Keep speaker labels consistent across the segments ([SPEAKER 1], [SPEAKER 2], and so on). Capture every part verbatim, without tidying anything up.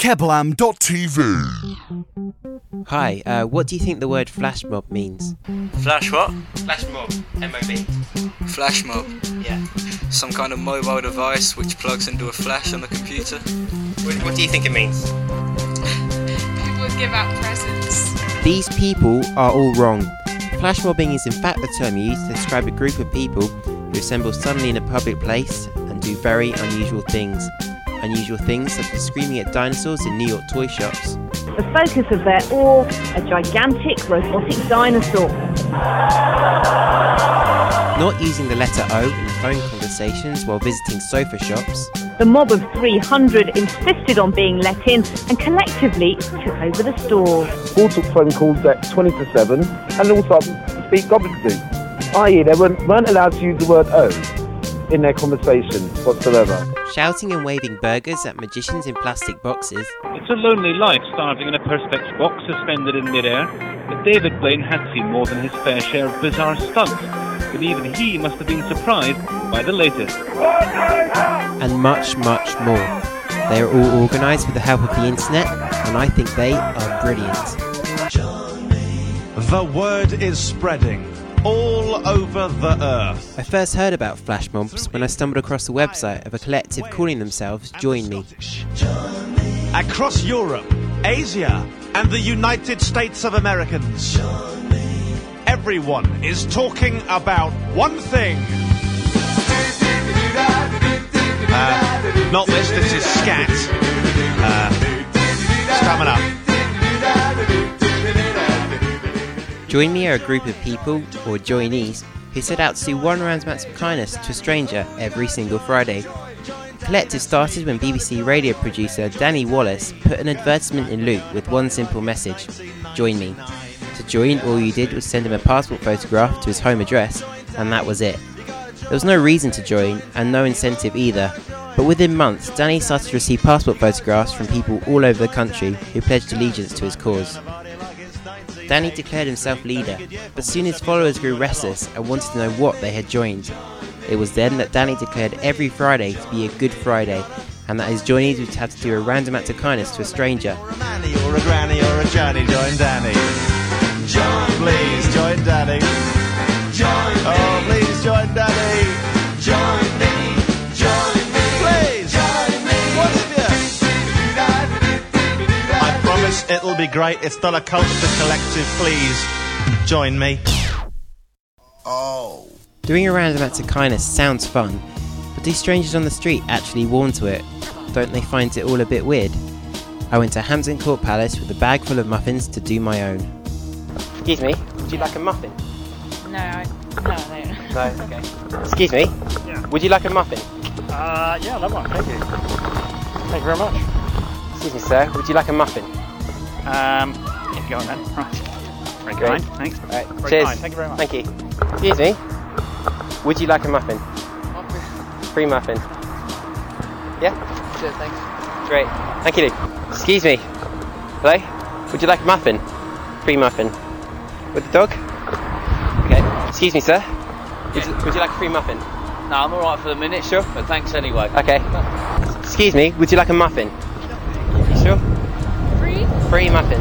[SPEAKER 1] Keblam dot T V.
[SPEAKER 2] Hi, uh, what do you think the word flash mob means?
[SPEAKER 3] Flash what?
[SPEAKER 2] Flash mob, M O B.
[SPEAKER 4] Flash mob?
[SPEAKER 2] Yeah.
[SPEAKER 4] Some kind of mobile device which plugs into a flash on the computer?
[SPEAKER 2] What, what do you think it means?
[SPEAKER 5] People give out presents.
[SPEAKER 2] These people are all wrong. Flash mobbing is in fact the term used to describe a group of people who assemble suddenly in a public place and do very unusual things. Unusual things such as screaming at dinosaurs in New York toy shops.
[SPEAKER 6] The focus of their awe, a gigantic robotic dinosaur.
[SPEAKER 2] Not using the letter O in phone conversations while visiting sofa shops.
[SPEAKER 6] The mob of three hundred insisted on being let in and collectively took over the store.
[SPEAKER 7] All took phone calls at twenty to seven and all started to speak gobbledygook, that is they weren't, weren't allowed to use the word O in their conversation whatsoever.
[SPEAKER 2] Shouting and waving burgers at magicians in plastic boxes.
[SPEAKER 8] It's a lonely life starving in a Perspex box suspended in midair, but David Blaine had seen more than his fair share of bizarre stunts, but even he must have been surprised by the latest.
[SPEAKER 2] And much, much more. They are all organised with the help of the internet, and I think they are brilliant.
[SPEAKER 9] The word is spreading all over the earth.
[SPEAKER 2] I first heard about flash mobs when I stumbled across the website of a collective calling themselves Join Me.
[SPEAKER 9] Across Europe, Asia, and the United States of Americans, everyone is talking about one thing. Uh, not this, this is scat. Uh, it's coming up.
[SPEAKER 2] Join Me are a group of people, or joinees, who set out to do one random act of kindness to a stranger every single Friday. The collective started when B B C radio producer Danny Wallace put an advertisement in Loop with one simple message: Join Me. To join, all you did was send him a passport photograph to his home address, and that was it. There was no reason to join, and no incentive either, but within months, Danny started to receive passport photographs from people all over the country who pledged allegiance to his cause. Danny declared himself leader, but soon his followers grew restless and wanted to know what they had joined. It was then that Danny declared every Friday to be a Good Friday, and that his joinees would have to do a random act of kindness to a stranger.
[SPEAKER 9] Or a nanny, or a granny, or a Johnny, join Danny. Join, please join Danny. Join me. Oh, please join Danny. Join me. Join me. Please. Join me. What of you? I promise it'll be great. It's not a cult, it's a collective. Please join me.
[SPEAKER 1] Oh.
[SPEAKER 2] Doing a random act of kindness sounds fun, but do strangers on the street actually warm to it? Don't they find it all a bit weird? I went to Hampton Court Palace with a bag full of muffins to do my own. Excuse me, would you like a muffin?
[SPEAKER 5] No, I, no, no.
[SPEAKER 2] No, okay. Excuse me,
[SPEAKER 8] Yeah.
[SPEAKER 2] would you like a muffin?
[SPEAKER 8] Uh, yeah, that one, thank you. Thank you very much.
[SPEAKER 2] Excuse me, sir, would you like a muffin?
[SPEAKER 8] Um, yeah, go on then. Right. Very
[SPEAKER 2] Great.
[SPEAKER 8] kind, thanks.
[SPEAKER 2] Right,
[SPEAKER 8] Very
[SPEAKER 2] cheers.
[SPEAKER 8] kind, thank you very much.
[SPEAKER 2] Thank you. Excuse me, would you like a muffin? Free muffin. Yeah?
[SPEAKER 10] Sure, thanks.
[SPEAKER 2] Great. Thank you. Excuse me. Hello? Would you like a muffin? Free muffin. With the dog? Okay. Excuse me, sir. Would you, would you like a free muffin?
[SPEAKER 10] No, I'm alright for the minute, sure, but thanks anyway.
[SPEAKER 2] Okay. Excuse me, would you like a muffin? You sure?
[SPEAKER 5] Free?
[SPEAKER 2] Free muffin.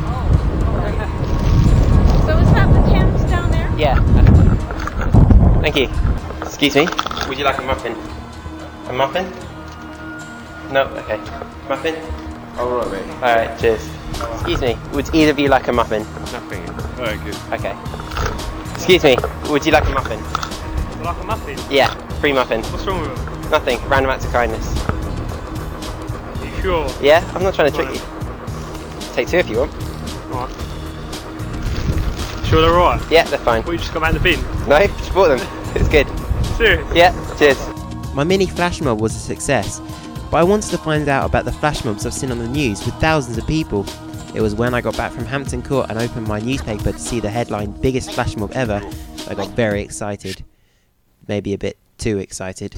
[SPEAKER 5] So is that the Thames down there?
[SPEAKER 2] Yeah. Thank you. Excuse me, would you like a muffin? A muffin? No? Okay. Muffin?
[SPEAKER 11] Alright, mate.
[SPEAKER 2] Alright, cheers. Excuse me, would either of you like a muffin?
[SPEAKER 11] Nothing. Very good.
[SPEAKER 2] Okay. Excuse me, would you like a muffin?
[SPEAKER 8] Like a muffin?
[SPEAKER 2] Yeah, free muffin.
[SPEAKER 8] What's wrong with it?
[SPEAKER 2] Nothing, random acts of kindness.
[SPEAKER 8] Are you sure?
[SPEAKER 2] Yeah, I'm not trying to trick you. Take two if you want.
[SPEAKER 8] Alright. Sure they're alright?
[SPEAKER 2] Yeah, they're fine.
[SPEAKER 8] Well, you just got around the bin?
[SPEAKER 2] No, just bought them. It's good.
[SPEAKER 8] Serious?
[SPEAKER 2] Yeah, cheers. My mini flash mob was a success, but I wanted to find out about the flash mobs I've seen on the news with thousands of people. It was when I got back from Hampton Court and opened my newspaper to see the headline "Biggest Flash Mob Ever," I got very excited. Maybe a bit too excited.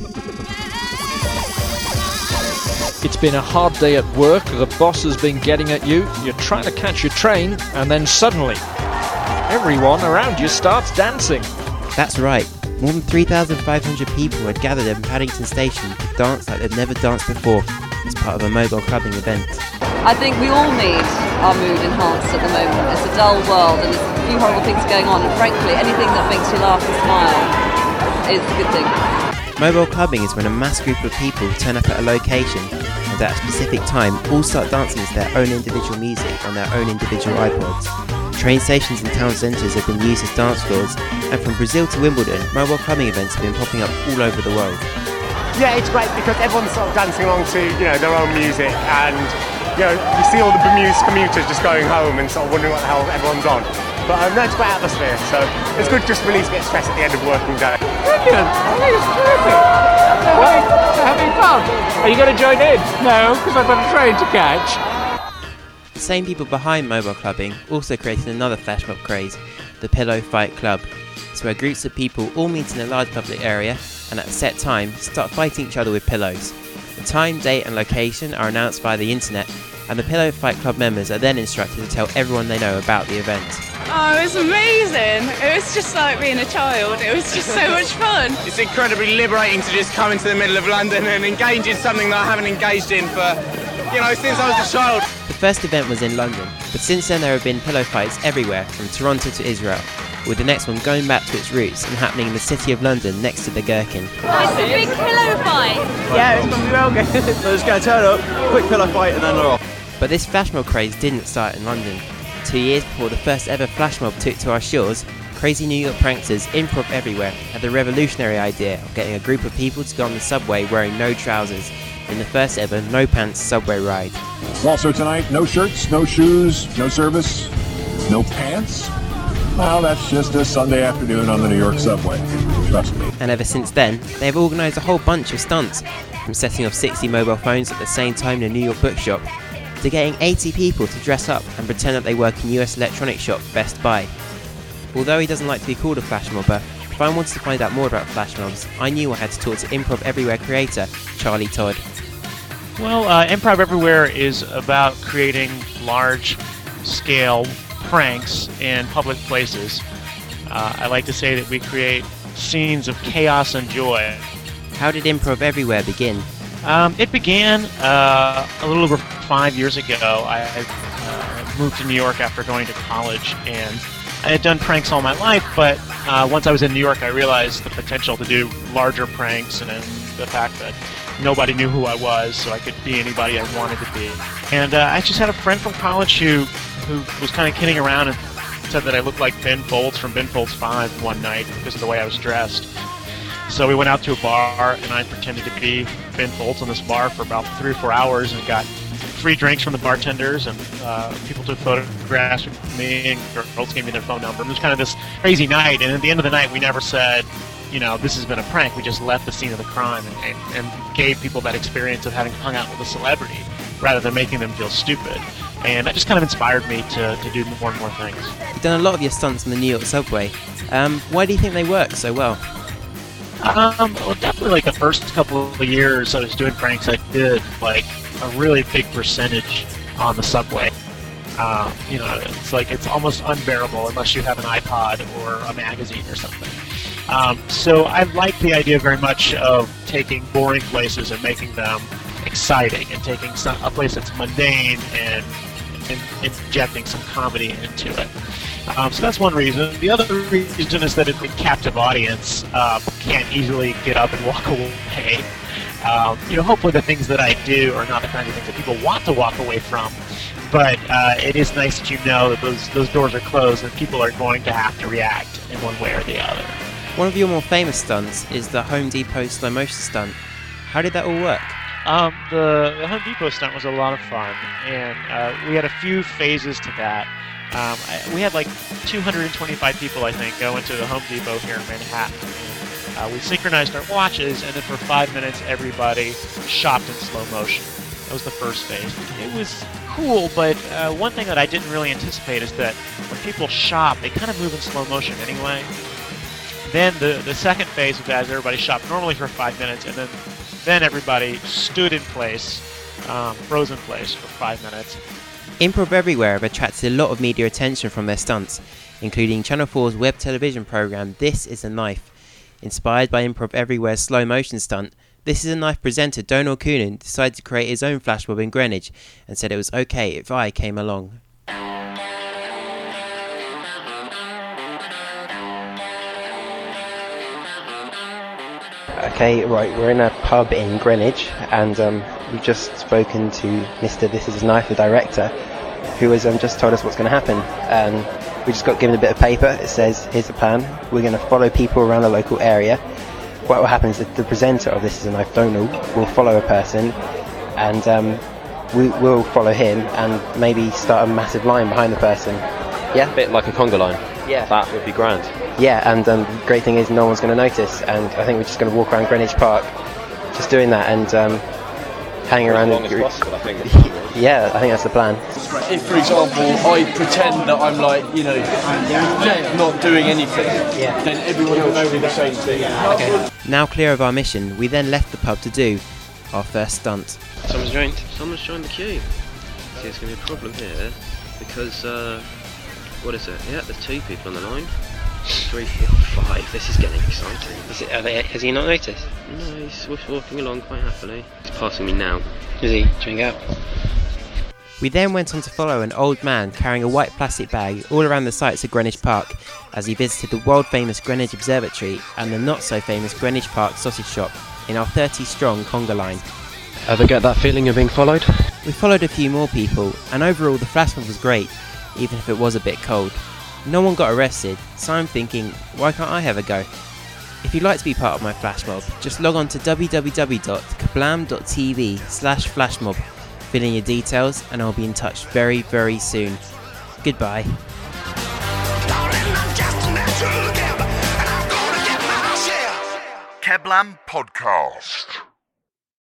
[SPEAKER 12] It's been a hard day at work, the boss has been getting at you, you're trying to catch your train, and then suddenly, everyone around you starts dancing.
[SPEAKER 2] That's right. More than three thousand five hundred people had gathered at Paddington Station to dance like they'd never danced before as part of a mobile clubbing event.
[SPEAKER 1] I think we all need our mood enhanced at the moment. It's a dull world and there's a few horrible things going on, and frankly, anything that makes you laugh and smile is a good thing.
[SPEAKER 2] Mobile clubbing is when a mass group of people turn up at a location and at a specific time all start dancing to their own individual music on their own individual iPods. Train stations and town centres have been used as dance floors, and from Brazil to Wimbledon, mobile clubbing events have been popping up all over the world.
[SPEAKER 3] Yeah, it's great because everyone's sort of dancing along to, you know, their own music, and you know, you see all the Bermuda commuters just going home and sort of wondering what the hell everyone's on. But um, no, it's a great atmosphere, so it's good just to release a bit of stress at the end of the working day.
[SPEAKER 13] Brilliant! I think it's terrific! Well, having fun! Are you going to join in? No, because I've got a train to catch.
[SPEAKER 2] The same people behind mobile clubbing also created another flash mob craze, the Pillow Fight Club. It's where groups of people all meet in a large public area and at a set time start fighting each other with pillows. The time, date and location are announced via the internet, and the Pillow Fight Club members are then instructed to tell everyone they know about the event.
[SPEAKER 5] Oh, it was amazing. It was just like being a child. It was just so much fun.
[SPEAKER 14] It's incredibly liberating to just come into the middle of London and engage in something that I haven't engaged in for, you know, since I was a child.
[SPEAKER 2] The first event was in London, but since then there have been pillow fights everywhere, from Toronto to Israel, with the next one going back to its roots and happening in the city of London next to the Gherkin.
[SPEAKER 5] It's a big pillow fight.
[SPEAKER 14] Yeah, it's going to be real good. So just going to turn up, quick pillow fight and then we're off.
[SPEAKER 2] But this flash mob craze didn't start in London. Two years before the first ever flash mob took to our shores, crazy New York pranksters Improv Everywhere had the revolutionary idea of getting a group of people to go on the subway wearing no trousers in the first ever no pants subway ride.
[SPEAKER 15] Also tonight, no shirts, no shoes, no service, no pants. Well, that's just a Sunday afternoon on the New York subway. Trust me.
[SPEAKER 2] And ever since then, they have organised a whole bunch of stunts, from setting off sixty mobile phones at the same time in a New York bookshop, to getting eighty people to dress up and pretend that they work in U S electronics shop Best Buy. Although he doesn't like to be called a flash mobber, if I wanted to find out more about flash mobs, I knew I had to talk to Improv Everywhere creator Charlie Todd.
[SPEAKER 16] Well, uh, Improv Everywhere is about creating large-scale pranks in public places. Uh, I like to say that we create scenes of chaos and joy.
[SPEAKER 2] How did Improv Everywhere begin?
[SPEAKER 16] Um, it began uh, a little over five years ago. I, I uh, moved to New York after going to college, and I had done pranks all my life, but uh, once I was in New York, I realized the potential to do larger pranks, and then the fact that nobody knew who I was, so I could be anybody I wanted to be. And uh, I just had a friend from college who, who was kind of kidding around and said that I looked like Ben Folds from Ben Folds five one night because of the way I was dressed. So we went out to a bar, and I pretended to be Ben Folds on this bar for about three or four hours and got free drinks from the bartenders, and uh, people took photographs with me, and girls gave me their phone number. It was kind of this crazy night, and at the end of the night, we never said, you know, this has been a prank. We just left the scene of the crime and, and, and gave people that experience of having hung out with a celebrity rather than making them feel stupid. And that just kind of inspired me to, to do more and more things.
[SPEAKER 2] You've done a lot of your stunts on the New York subway. Um, why do you think they work so well?
[SPEAKER 16] Um, well, definitely like the first couple of years I was doing pranks, I did like a really big percentage on the subway. Uh, you know, it's like it's almost unbearable unless you have an iPod or a magazine or something. Um, so I like the idea very much of taking boring places and making them exciting, and taking some, a place that's mundane and, and injecting some comedy into it. Um, so that's one reason. The other reason is that it's a captive audience. Uh, can't easily get up and walk away. Um, you know, hopefully the things that I do are not the kinds of things that people want to walk away from. But uh, it is nice that you know that those those doors are closed and people are going to have to react in one way or the other.
[SPEAKER 2] One of your more famous stunts is the Home Depot slow motion stunt. How did that all work?
[SPEAKER 16] Um, the, the Home Depot stunt was a lot of fun, and uh, we had a few phases to that. Um, I, we had like two hundred twenty-five people, I think, go into the Home Depot here in Manhattan. Uh, we synchronized our watches, and then for five minutes, everybody shopped in slow motion. That was the first phase. It was cool, but uh, one thing that I didn't really anticipate is that when people shop, they kind of move in slow motion anyway. Then the, the second phase of that is everybody shopped normally for five minutes, and then then everybody stood in place, um, frozen place for five minutes.
[SPEAKER 2] Improv Everywhere have attracted a lot of media attention from their stunts, including Channel four's web television programme This Is a Knife. Inspired by Improv Everywhere's slow motion stunt, This Is a Knife presenter Donal Coonan decided to create his own flash mob in Greenwich and said it was okay if I came along. Okay, right, we're in a pub in Greenwich, and um, we've just spoken to Mister This Is a Knife, the director, who has um, just told us what's going to happen. Um, we just got given a bit of paper. It says, here's the plan. We're going to follow people around the local area. What will happen is that the presenter of This Is a Knife, Donal, will follow a person, and um, we will follow him and maybe start a massive line behind the person. Yeah?
[SPEAKER 17] A bit like a conga line.
[SPEAKER 2] Yeah.
[SPEAKER 17] That would be grand.
[SPEAKER 2] Yeah, and um, the great thing is no one's going to notice, and I think we're just going to walk around Greenwich Park just doing that and um, hang around
[SPEAKER 17] as long
[SPEAKER 2] the
[SPEAKER 17] as
[SPEAKER 2] group.
[SPEAKER 17] possible, I think.
[SPEAKER 2] Yeah, I think that's the plan.
[SPEAKER 18] If, for example, I pretend that I'm like, you know, not doing anything,
[SPEAKER 2] yeah.
[SPEAKER 18] then everyone will know we're the same thing.
[SPEAKER 2] Okay. Now clear of our mission, we then left the pub to do our first stunt.
[SPEAKER 17] Someone's joined. Someone's joined the queue. See, there's going to be a problem here because, uh, what is it? Yeah, there's two people on the line. Three, four, five. This is getting exciting.
[SPEAKER 2] Is it, are they, has he not noticed?
[SPEAKER 17] No, he's walking along quite happily. He's passing me now.
[SPEAKER 2] Is he? Drink out. We then went on to follow an old man carrying a white plastic bag all around the sights of Greenwich Park as he visited the world famous Greenwich Observatory and the not so famous Greenwich Park sausage shop in our thirty strong conga line.
[SPEAKER 17] Ever get that feeling of being followed?
[SPEAKER 2] We followed a few more people, and overall the flash mob was great, even if it was a bit cold. No one got arrested, so I'm thinking, why can't I have a go? If you'd like to be part of my flash mob, just log on to w w w dot kablam dot t v slash flashmob, fill in your details, and I'll be in touch very, very soon. Goodbye.
[SPEAKER 19] Kablam Podcast.